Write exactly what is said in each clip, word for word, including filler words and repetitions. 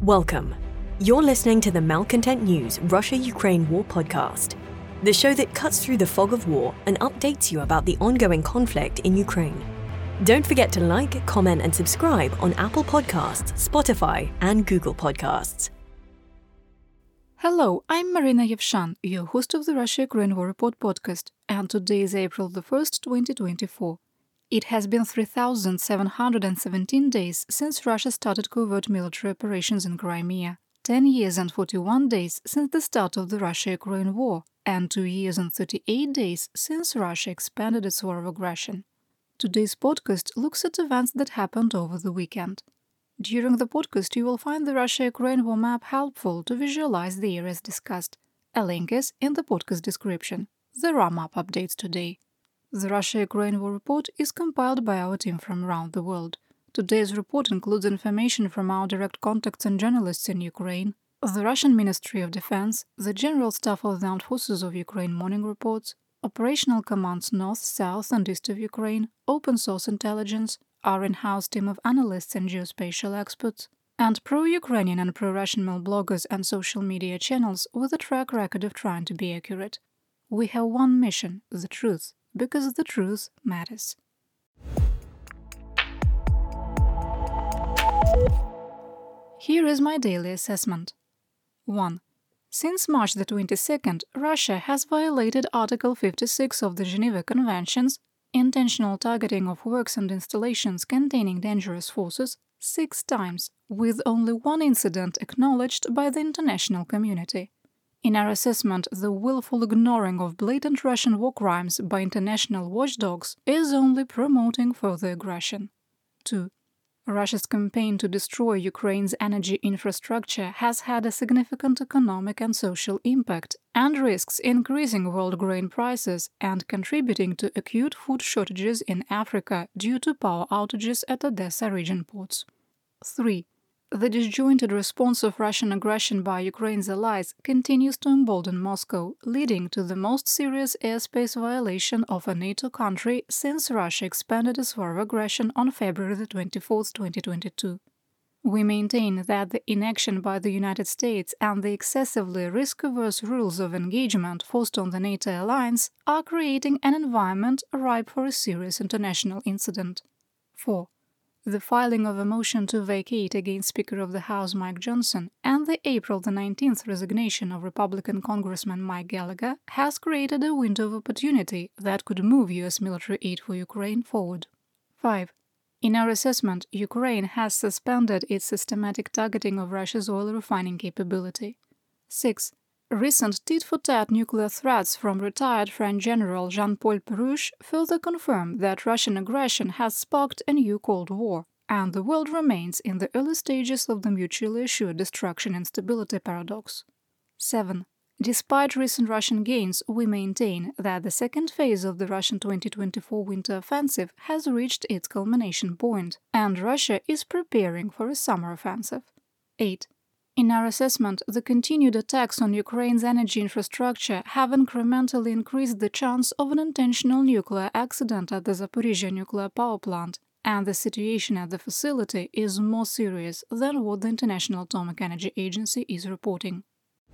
Welcome. You're listening to the Malcontent News Russia-Ukraine War podcast, the show that cuts through the fog of war and updates you about the ongoing conflict in Ukraine. Don't forget to like, comment, and subscribe on Apple Podcasts, Spotify, and Google Podcasts. Hello, I'm Marina Yevshan, your host of the Russia-Ukraine War Report podcast, and today is April the first, twenty twenty-four. It has been three thousand seven hundred seventeen days since Russia started covert military operations in Crimea, ten years and forty-one days since the start of the Russia-Ukraine war, and two years and thirty-eight days since Russia expanded its war of aggression. Today's podcast looks at events that happened over the weekend. During the podcast, you will find the Russia-Ukraine war map helpful to visualize the areas discussed. A link is in the podcast description. There are map updates today. The Russia-Ukraine War Report is compiled by our team from around the world. Today's report includes information from our direct contacts and journalists in Ukraine, the Russian Ministry of Defense, the General Staff of the Armed Forces of Ukraine morning reports, operational commands north, south and east of Ukraine, open source intelligence, our in-house team of analysts and geospatial experts, and pro-Ukrainian and pro-Russian mail bloggers and social media channels with a track record of trying to be accurate. We have one mission, the truth. Because the truth matters. Here is my daily assessment. one. Since March the twenty-second, Russia has violated Article fifty-six of the Geneva Conventions, intentional targeting of works and installations containing dangerous forces, six times, with only one incident acknowledged by the international community. In our assessment, the willful ignoring of blatant Russian war crimes by international watchdogs is only promoting further aggression. two. Russia's campaign to destroy Ukraine's energy infrastructure has had a significant economic and social impact and risks increasing world grain prices and contributing to acute food shortages in Africa due to power outages at Odessa region ports. three. The disjointed response of Russian aggression by Ukraine's allies continues to embolden Moscow, leading to the most serious airspace violation of a NATO country since Russia expanded its war of aggression on February the twenty-fourth, twenty twenty-two. We maintain that the inaction by the United States and the excessively risk-averse rules of engagement forced on the NATO alliance are creating an environment ripe for a serious international incident. four. The filing of a motion to vacate against Speaker of the House Mike Johnson and the April the nineteenth resignation of Republican Congressman Mike Gallagher has created a window of opportunity that could move U S military aid for Ukraine forward. five. In our assessment, Ukraine has suspended its systematic targeting of Russia's oil refining capability. six. Recent tit-for-tat nuclear threats from retired French General Jean-Paul Perouche further confirm that Russian aggression has sparked a new Cold War, and the world remains in the early stages of the mutually assured destruction and stability paradox. seven. Despite recent Russian gains, we maintain that the second phase of the Russian twenty twenty-four winter offensive has reached its culmination point, and Russia is preparing for a summer offensive. eight. In our assessment, the continued attacks on Ukraine's energy infrastructure have incrementally increased the chance of an intentional nuclear accident at the Zaporizhzhia nuclear power plant, and the situation at the facility is more serious than what the International Atomic Energy Agency is reporting.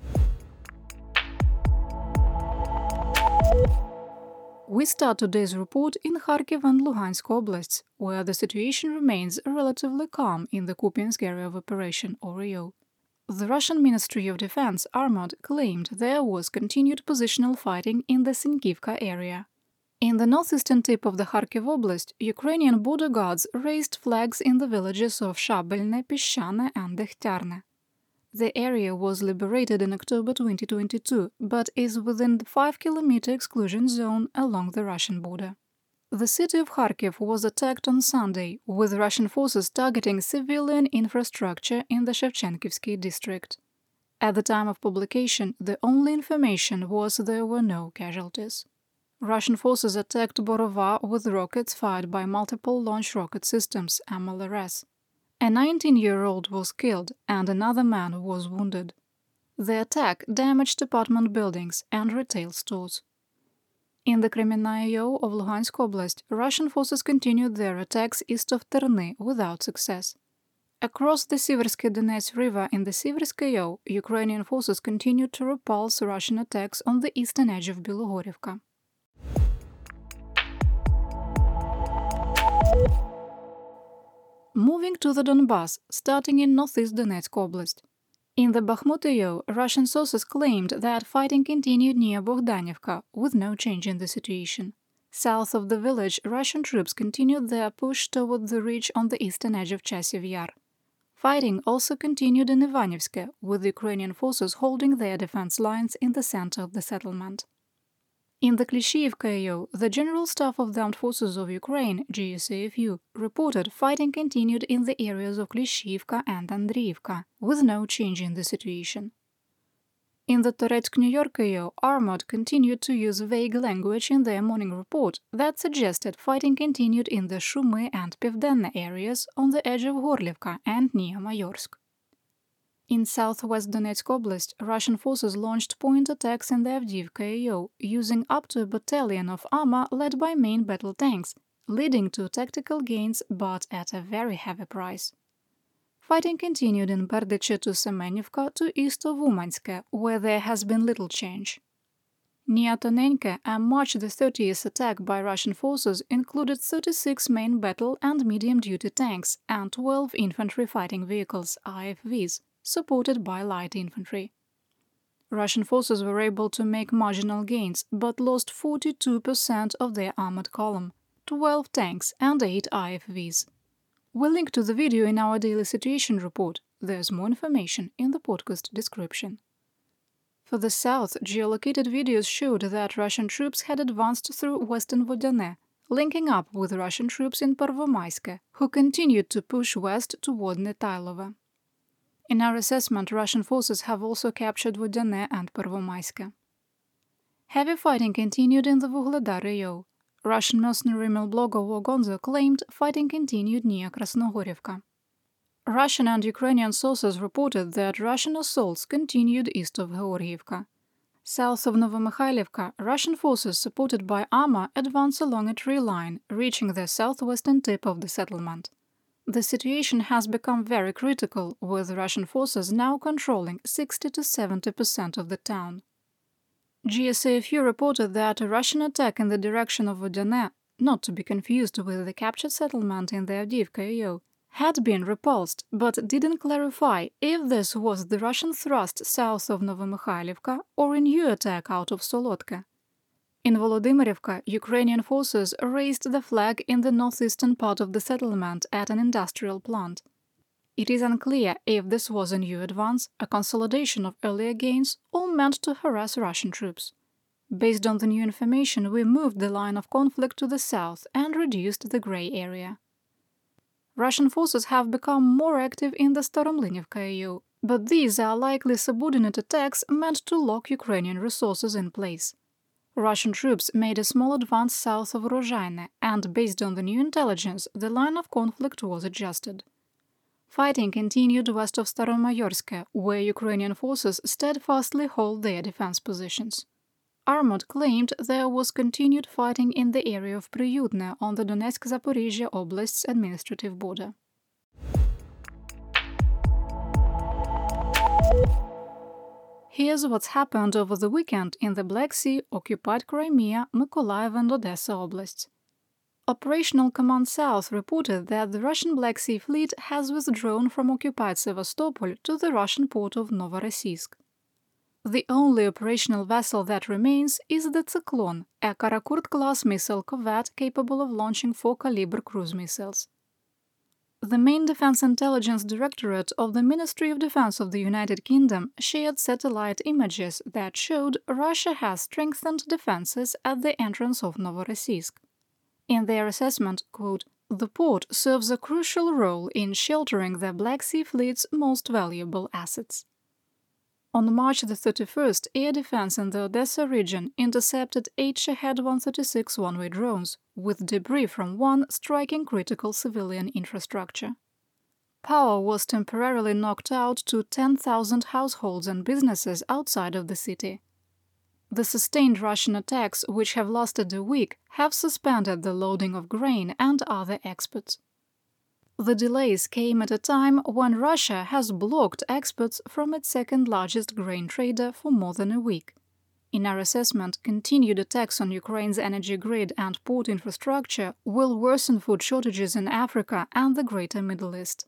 We start today's report in Kharkiv and Luhansk oblasts, where the situation remains relatively calm in the Kupiansk area of operation, or E O. The Russian Ministry of Defense Armad claimed there was continued positional fighting in the Sinkivka area. In the northeastern tip of the Kharkiv Oblast, Ukrainian border guards raised flags in the villages of Shabelne, Peshchane and Dekhtyarne. The area was liberated in October twenty twenty-two, but is within the five kilometer exclusion zone along the Russian border. The city of Kharkiv was attacked on Sunday, with Russian forces targeting civilian infrastructure in the Shevchenkivsky district. At the time of publication, the only information was there were no casualties. Russian forces attacked Borova with rockets fired by multiple launch rocket systems (M L R S). A nineteen-year-old was killed and another man was wounded. The attack damaged apartment buildings and retail stores. In the Kremenaya of Luhansk Oblast, Russian forces continued their attacks east of Terny without success. Across the Siversky Donets River in the Siverskaya, Ukrainian forces continued to repulse Russian attacks on the eastern edge of Bilogorivka. Moving to the Donbas, starting in northeast Donetsk Oblast. In the Bakhmut area, Russian sources claimed that fighting continued near Bogdanivka, with no change in the situation. South of the village, Russian troops continued their push toward the ridge on the eastern edge of Chasiv Yar. Fighting also continued in Ivanivske, with Ukrainian forces holding their defense lines in the center of the settlement. In the Klishchiivka area, the General Staff of the Armed Forces of Ukraine, G S A F U, reported fighting continued in the areas of Klishchiivka and Andriivka, with no change in the situation. In the Toretsk-New York area, Armored continued to use vague language in their morning report that suggested fighting continued in the Shumy and Pivdenne areas on the edge of Gorlivka and near Mayorsk. In southwest Donetsk Oblast, Russian forces launched point attacks in the Avdiivka area, using up to a battalion of armor led by main battle tanks, leading to tactical gains but at a very heavy price. Fighting continued in Berdyche to Semenivka to east of Umanske, where there has been little change. Near Tonenke, a March the thirtieth attack by Russian forces included thirty-six main battle and medium-duty tanks and twelve infantry fighting vehicles, I F Vs, supported by light infantry. Russian forces were able to make marginal gains, but lost forty-two percent of their armored column, twelve tanks and eight I F Vs. We'll link to the video in our daily situation report. There's more information in the podcast description. For the south, geolocated videos showed that Russian troops had advanced through western Vodyane, linking up with Russian troops in Pervomaiske, who continued to push west toward Netailova. In our assessment, Russian forces have also captured Vodyane and Pervomaiske. Heavy fighting continued in the Vuhledar area. Russian mercenary blogger Wogonzo claimed fighting continued near Krasnogorivka. Russian and Ukrainian sources reported that Russian assaults continued east of Georgiivka. South of Novomykhailivka, Russian forces supported by armor advanced along a tree line, reaching the southwestern tip of the settlement. The situation has become very critical, with Russian forces now controlling sixty to seventy percent of the town. G S A F U reported that a Russian attack in the direction of Vodyane, not to be confused with the captured settlement in the Avdiivka area, had been repulsed, but didn't clarify if this was the Russian thrust south of Novomykhailivka or a new attack out of Solodka. In Volodymyrivka, Ukrainian forces raised the flag in the northeastern part of the settlement at an industrial plant. It is unclear if this was a new advance, a consolidation of earlier gains, or meant to harass Russian troops. Based on the new information, we moved the line of conflict to the south and reduced the grey area. Russian forces have become more active in the Staromlinivka area, but these are likely subordinate attacks meant to lock Ukrainian resources in place. Russian troops made a small advance south of Rozhaine, and based on the new intelligence, the line of conflict was adjusted. Fighting continued west of Staromayorsk, where Ukrainian forces steadfastly hold their defense positions. Armored claimed there was continued fighting in the area of Priyutne on the Donetsk-Zaporizhia Oblast's administrative border. Here's what's happened over the weekend in the Black Sea, occupied Crimea, Mykolaiv and Odessa oblasts. Operational Command South reported that the Russian Black Sea Fleet has withdrawn from occupied Sevastopol to the Russian port of Novorossiysk. The only operational vessel that remains is the Cyclone, a Karakurt-class missile corvette capable of launching four caliber cruise missiles. The main Defense Intelligence Directorate of the Ministry of Defense of the United Kingdom shared satellite images that showed Russia has strengthened defenses at the entrance of Novorossiysk. In their assessment, quote, "The port serves a crucial role in sheltering the Black Sea Fleet's most valuable assets." On March the thirty-first, air defense in the Odessa region intercepted eight Shahed one thirty-six one-way drones, with debris from one striking critical civilian infrastructure. Power was temporarily knocked out to ten thousand households and businesses outside of the city. The sustained Russian attacks, which have lasted a week, have suspended the loading of grain and other exports. The delays came at a time when Russia has blocked exports from its second-largest grain trader for more than a week. In our assessment, continued attacks on Ukraine's energy grid and port infrastructure will worsen food shortages in Africa and the Greater Middle East.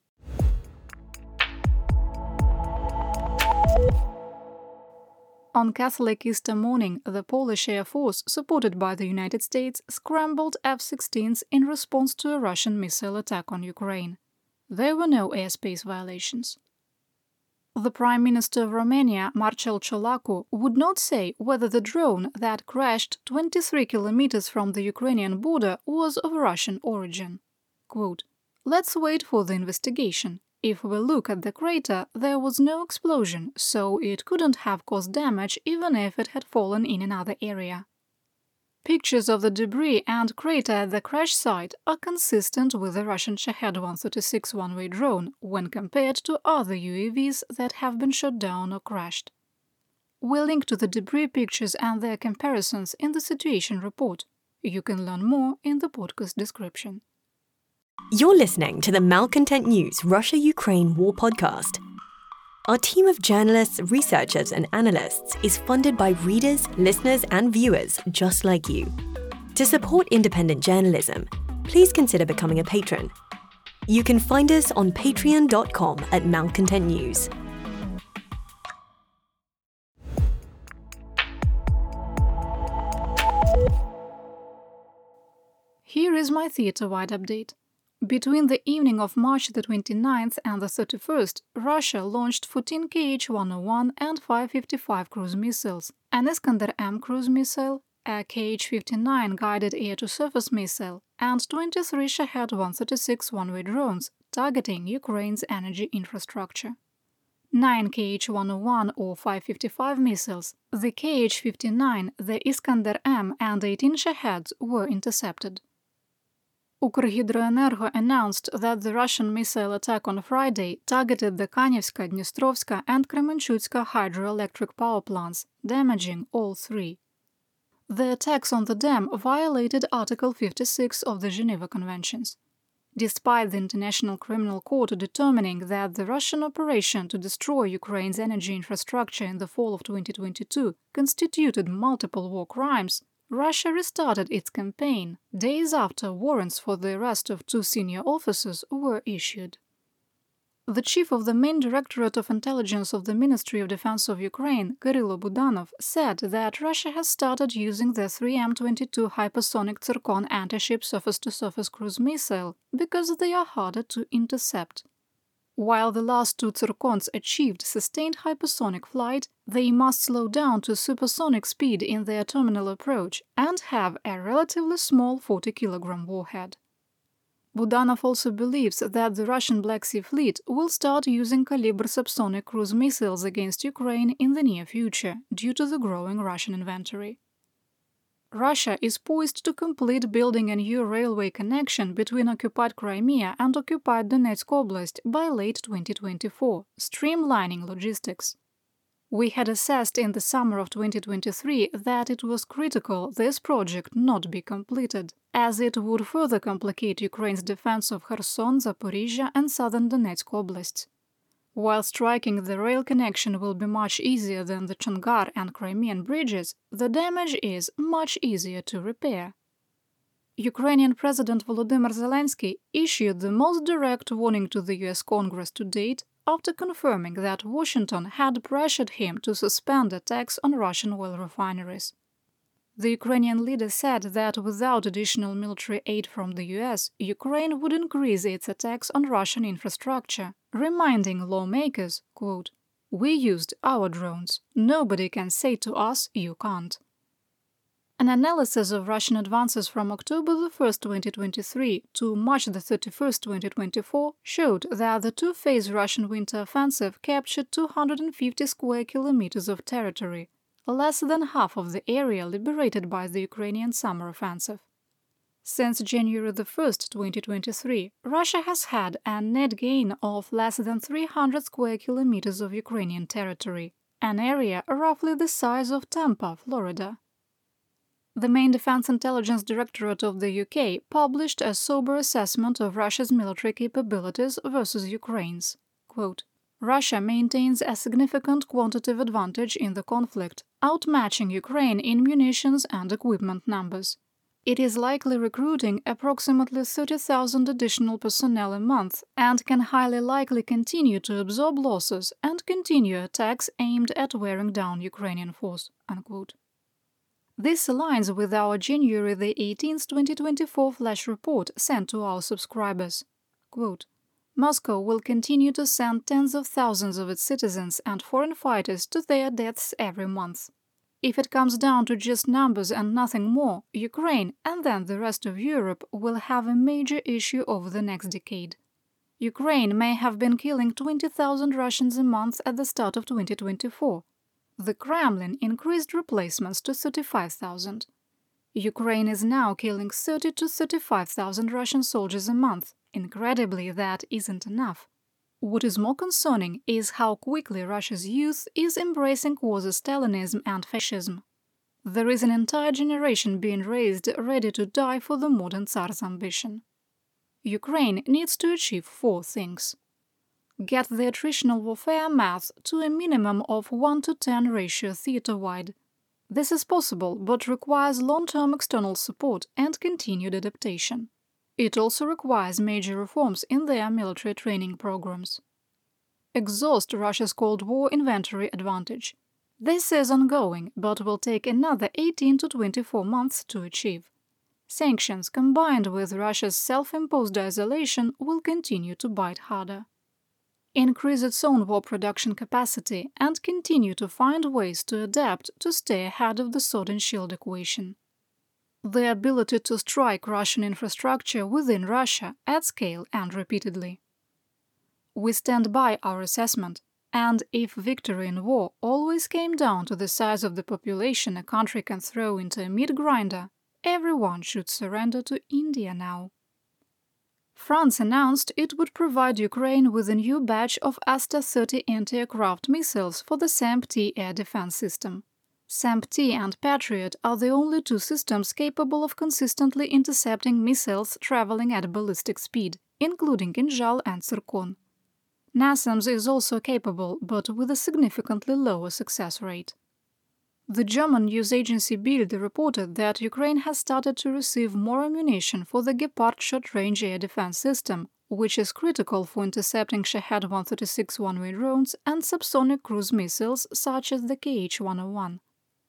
On Catholic Easter morning, the Polish Air Force, supported by the United States, scrambled F sixteens in response to a Russian missile attack on Ukraine. There were no airspace violations. The Prime Minister of Romania, Marcel Ciolacu, would not say whether the drone that crashed twenty-three kilometers from the Ukrainian border was of Russian origin. Quote, "Let's wait for the investigation. If we look at the crater, there was no explosion, so it couldn't have caused damage even if it had fallen in another area." Pictures of the debris and crater at the crash site are consistent with the Russian Shahed one thirty-six one-way drone when compared to other U A Vs that have been shot down or crashed. We'll link to the debris pictures and their comparisons in the situation report. You can learn more in the podcast description. You're listening to the Malcontent News Russia-Ukraine War podcast. Our team of journalists, researchers, and analysts is funded by readers, listeners, and viewers just like you. To support independent journalism, please consider becoming a patron. You can find us on patreon dot com at Malcontent News. Here is my theater-wide update. Between the evening of March the twenty-ninth and the thirty-first, Russia launched fourteen K H one oh one and five fifty-five cruise missiles, an Iskander-M cruise missile, a K H fifty-nine guided air-to-surface missile, and twenty-three Shahed one thirty-six one-way drones targeting Ukraine's energy infrastructure. nine K H one oh one or five fifty-five missiles, the K H fifty-nine, the Iskander-M, and eighteen Shaheds were intercepted. Ukrhydroenergo announced that the Russian missile attack on Friday targeted the Kanevska, Dnistrovska, and Kremenchutska hydroelectric power plants, damaging all three. The attacks on the dam violated Article fifty-six of the Geneva Conventions. Despite the International Criminal Court determining that the Russian operation to destroy Ukraine's energy infrastructure in the fall of twenty twenty-two constituted multiple war crimes, Russia restarted its campaign days after warrants for the arrest of two senior officers were issued. The chief of the main Directorate of Intelligence of the Ministry of Defense of Ukraine, Kyrylo Budanov, said that Russia has started using the three M twenty-two hypersonic Tsirkon anti-ship surface-to-surface cruise missile because they are harder to intercept. While the last two Tsirkons achieved sustained hypersonic flight, they must slow down to supersonic speed in their terminal approach and have a relatively small forty kilogram warhead. Budanov also believes that the Russian Black Sea Fleet will start using Kalibr subsonic cruise missiles against Ukraine in the near future due to the growing Russian inventory. Russia is poised to complete building a new railway connection between occupied Crimea and occupied Donetsk Oblast by late twenty twenty-four, streamlining logistics. We had assessed in the summer of twenty twenty-three that it was critical this project not be completed, as it would further complicate Ukraine's defense of Kherson, Zaporizhia, and southern Donetsk Oblasts. While striking the rail connection will be much easier than the Chongar and Crimean bridges, the damage is much easier to repair. Ukrainian President Volodymyr Zelensky issued the most direct warning to the U S Congress to date after confirming that Washington had pressured him to suspend attacks on Russian oil refineries. The Ukrainian leader said that without additional military aid from the U S, Ukraine would increase its attacks on Russian infrastructure, reminding lawmakers, quote, "We used our drones. Nobody can say to us, you can't." An analysis of Russian advances from October the first, twenty twenty-three to March the thirty-first, twenty twenty-four showed that the two-phase Russian winter offensive captured two hundred fifty square kilometers of territory, less than half of the area liberated by the Ukrainian summer offensive. Since January the first, twenty twenty-three, Russia has had a net gain of less than three hundred square kilometers of Ukrainian territory, an area roughly the size of Tampa, Florida. The main Defense Intelligence Directorate of the U K published a sober assessment of Russia's military capabilities versus Ukraine's. Quote, Russia maintains a significant quantitative advantage in the conflict, outmatching Ukraine in munitions and equipment numbers. It is likely recruiting approximately thirty thousand additional personnel a month and can highly likely continue to absorb losses and continue attacks aimed at wearing down Ukrainian force. Unquote. This aligns with our January the eighteenth, twenty twenty-four flash report sent to our subscribers. Quote, Moscow will continue to send tens of thousands of its citizens and foreign fighters to their deaths every month. If it comes down to just numbers and nothing more, Ukraine and then the rest of Europe will have a major issue over the next decade. Ukraine may have been killing twenty thousand Russians a month at the start of twenty twenty-four. The Kremlin increased replacements to thirty-five thousand. Ukraine is now killing thirty to thirty-five thousand Russian soldiers a month. Incredibly, that isn't enough. What is more concerning is how quickly Russia's youth is embracing quasi-Stalinism and fascism. There is an entire generation being raised ready to die for the modern Tsar's ambition. Ukraine needs to achieve four things. Get the attritional warfare math to a minimum of one to ten ratio theater-wide. This is possible, but requires long-term external support and continued adaptation. It also requires major reforms in their military training programs. Exhaust Russia's Cold War inventory advantage. This is ongoing, but will take another eighteen to twenty-four months to achieve. Sanctions combined with Russia's self-imposed isolation will continue to bite harder. Increase its own war production capacity and continue to find ways to adapt to stay ahead of the sword and shield equation. The ability to strike Russian infrastructure within Russia at scale and repeatedly. We stand by our assessment, and if victory in war always came down to the size of the population a country can throw into a meat grinder, everyone should surrender to India now. France announced it would provide Ukraine with a new batch of Asta thirty anti-aircraft missiles for the SAMP-T air defense system. SAMP-T and Patriot are the only two systems capable of consistently intercepting missiles traveling at ballistic speed, including Kinzhal and Zircon. NASAMS is also capable, but with a significantly lower success rate. The German news agency Bild reported that Ukraine has started to receive more ammunition for the Gepard short-range air defense system, which is critical for intercepting Shahed one thirty-six one-way drones and subsonic cruise missiles such as the K H one oh one.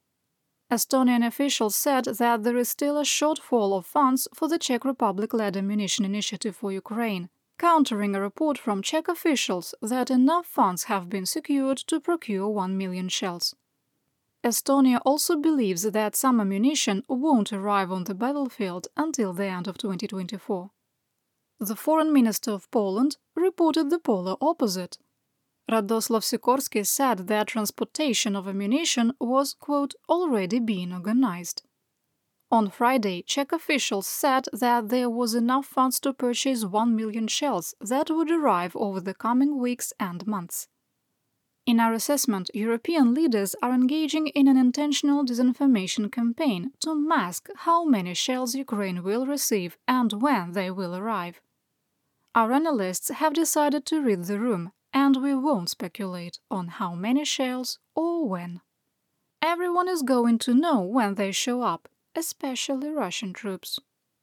Estonian officials said that there is still a shortfall of funds for the Czech Republic-led ammunition initiative for Ukraine, countering a report from Czech officials that enough funds have been secured to procure one million shells. Estonia also believes that some ammunition won't arrive on the battlefield until the end of twenty twenty-four. The Foreign Minister of Poland reported the polar opposite. Radoslav Sikorski said that transportation of ammunition was, quote, already being organized. On Friday, Czech officials said that there was enough funds to purchase one million shells that would arrive over the coming weeks and months. In our assessment, European leaders are engaging in an intentional disinformation campaign to mask how many shells Ukraine will receive and when they will arrive. Our analysts have decided to read the room, and we won't speculate on how many shells or when. Everyone is going to know when they show up, especially Russian troops.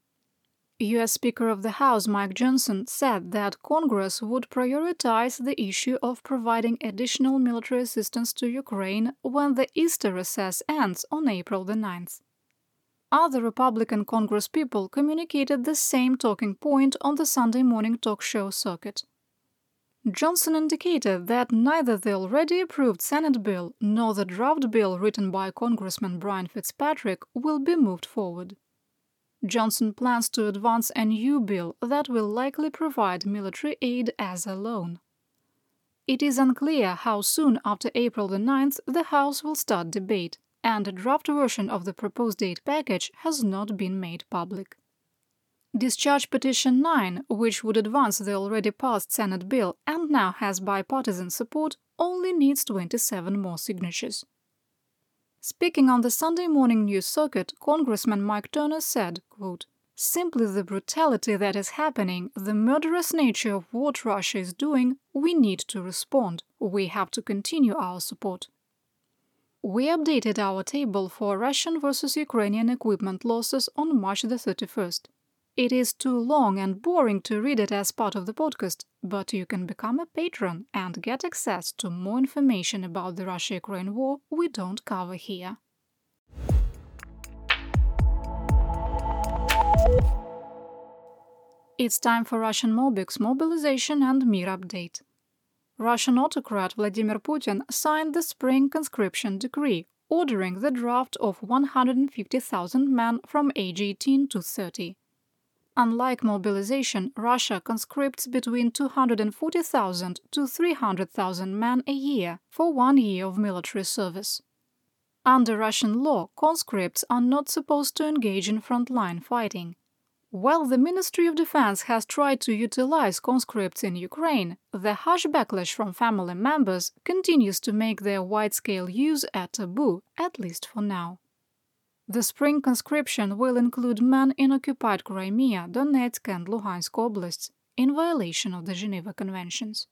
U S Speaker of the House Mike Johnson said that Congress would prioritize the issue of providing additional military assistance to Ukraine when the Easter recess ends on April the ninth. Other Republican congresspeople communicated the same talking point on the Sunday morning talk show circuit. Johnson indicated that neither the already approved Senate bill nor the draft bill written by Congressman Brian Fitzpatrick will be moved forward. Johnson plans to advance a new bill that will likely provide military aid as a loan. It is unclear how soon after April the ninth the House will start debate, and a draft version of the proposed aid package has not been made public. Discharge Petition nine, which would advance the already passed Senate bill and now has bipartisan support, only needs twenty-seven more signatures. Speaking on the Sunday morning news circuit, Congressman Mike Turner said, quote, "Simply the brutality that is happening, the murderous nature of what Russia is doing, we need to respond. We have to continue our support." We updated our table for Russian versus Ukrainian equipment losses on March the thirty-first. It is too long and boring to read it as part of the podcast, but you can become a patron and get access to more information about the Russia-Ukraine war we don't cover here. It's time for Russian Mobix mobilization and Mir update. Russian autocrat Vladimir Putin signed the spring conscription decree, ordering the draft of one hundred fifty thousand men from age eighteen to thirty. Unlike mobilization, Russia conscripts between two hundred forty thousand to three hundred thousand men a year for one year of military service. Under Russian law, conscripts are not supposed to engage in frontline fighting. While the Ministry of Defense has tried to utilize conscripts in Ukraine, the harsh backlash from family members continues to make their wide-scale use a taboo, at least for now. The spring conscription will include men in occupied Crimea, Donetsk and Luhansk oblasts, in violation of the Geneva Conventions.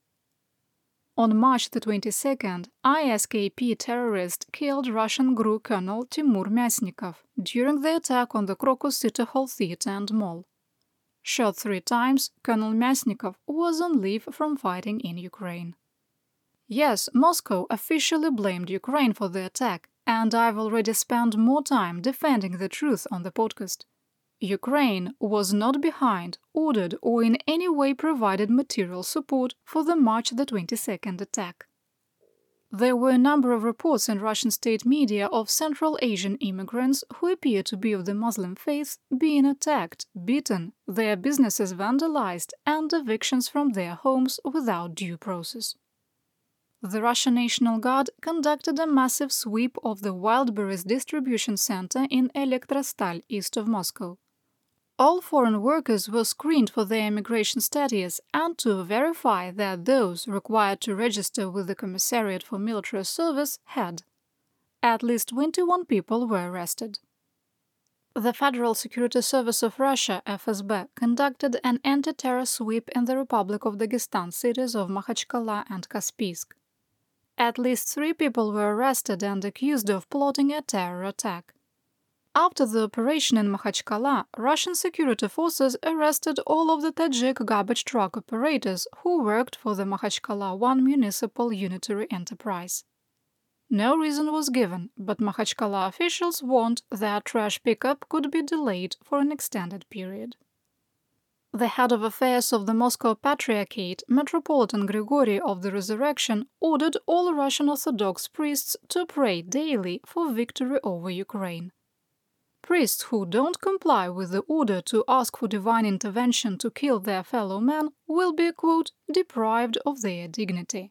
On March the twenty-second, I S K P terrorists killed Russian G R U Colonel Timur Myasnikov during the attack on the Crocus City Hall Theatre and Mall. Shot three times, Colonel Myasnikov was on leave from fighting in Ukraine. Yes, Moscow officially blamed Ukraine for the attack, and I've already spent more time defending the truth on the podcast. Ukraine was not behind, ordered, or in any way provided material support for the March the twenty-second attack. There were a number of reports in Russian state media of Central Asian immigrants who appear to be of the Muslim faith being attacked, beaten, their businesses vandalized, and evictions from their homes without due process. The Russian National Guard conducted a massive sweep of the Wildberries distribution center in Elektrostal, east of Moscow. All foreign workers were screened for their immigration status and to verify that those required to register with the Commissariat for Military Service had. At least twenty-one people were arrested. The Federal Security Service of Russia, F S B, conducted an anti-terror sweep in the Republic of Dagestan cities of Makhachkala and Kaspiysk. At least three people were arrested and accused of plotting a terror attack. After the operation in Makhachkala, Russian security forces arrested all of the Tajik garbage truck operators who worked for the Makhachkala one municipal unitary enterprise. No reason was given, but Makhachkala officials warned that trash pickup could be delayed for an extended period. The head of affairs of the Moscow Patriarchate, Metropolitan Grigory of the Resurrection, ordered all Russian Orthodox priests to pray daily for victory over Ukraine. Priests who don't comply with the order to ask for divine intervention to kill their fellow man will be, quote, deprived of their dignity.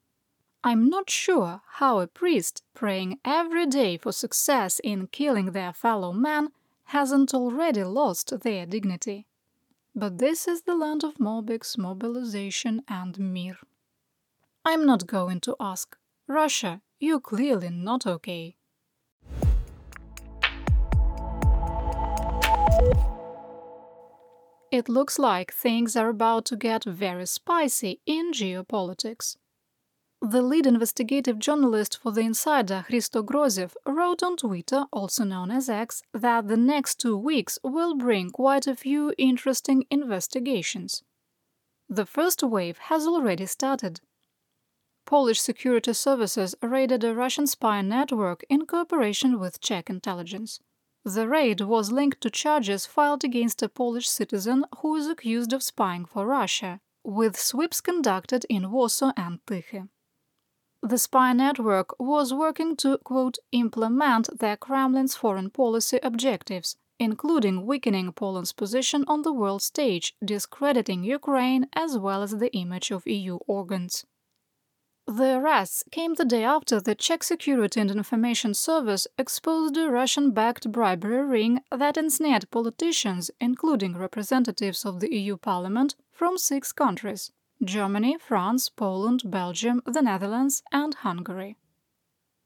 I'm not sure how a priest praying every day for success in killing their fellow man hasn't already lost their dignity. But this is the land of Mobix, mobilization, and Mir. I'm not going to ask. Russia, you're clearly not okay. It looks like things are about to get very spicy in geopolitics. The lead investigative journalist for The Insider, Hristo Groziev, wrote on Twitter, also known as X, that the next two weeks will bring quite a few interesting investigations. The first wave has already started. Polish security services raided a Russian spy network in cooperation with Czech intelligence. The raid was linked to charges filed against a Polish citizen who is accused of spying for Russia, with sweeps conducted in Warsaw and Tychy. The spy network was working to, quote, implement the Kremlin's foreign policy objectives, including weakening Poland's position on the world stage, discrediting Ukraine as well as the image of E U organs. The arrests came the day after the Czech Security and Information Service exposed a Russian-backed bribery ring that ensnared politicians, including representatives of the E U Parliament, from six countries: Germany, France, Poland, Belgium, the Netherlands, and Hungary.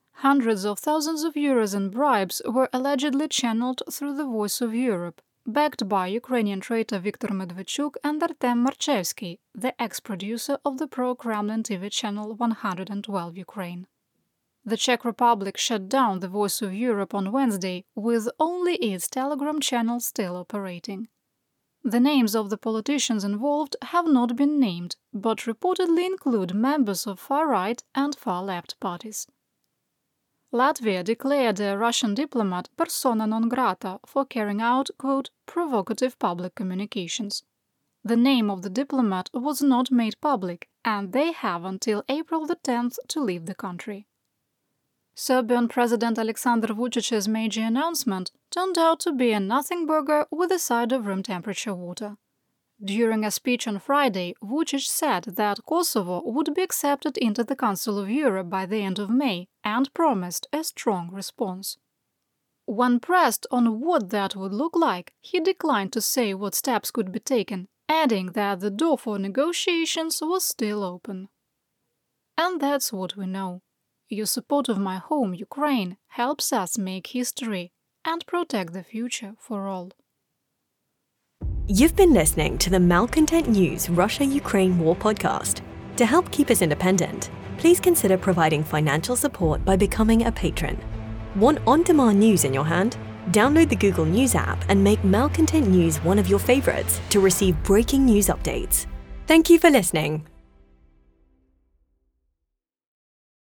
Hundreds of thousands of euros in bribes were allegedly channeled through the Voice of Europe, backed by Ukrainian traitor Viktor Medvedchuk and Artem Marchevsky, the ex-producer of the pro-Kremlin T V channel one hundred twelve Ukraine. The Czech Republic shut down the Voice of Europe on Wednesday, with only its Telegram channel still operating. The names of the politicians involved have not been named, but reportedly include members of far-right and far-left parties. Latvia declared a Russian diplomat persona non grata for carrying out, quote, provocative public communications. The name of the diplomat was not made public, and they have until April the tenth to leave the country. Serbian President Alexander Vucic's major announcement turned out to be a nothing burger with a side of room-temperature water. During a speech on Friday, Vucic said that Kosovo would be accepted into the Council of Europe by the end of May and promised a strong response. When pressed on what that would look like, he declined to say what steps could be taken, adding that the door for negotiations was still open. And that's what we know. Your support of my home, Ukraine, helps us make history and protect the future for all. You've been listening to the Malcontent News Russia-Ukraine War podcast. To help keep us independent, please consider providing financial support by becoming a patron. Want on-demand news in your hand? Download the Google News app and make Malcontent News one of your favorites to receive breaking news updates. Thank you for listening.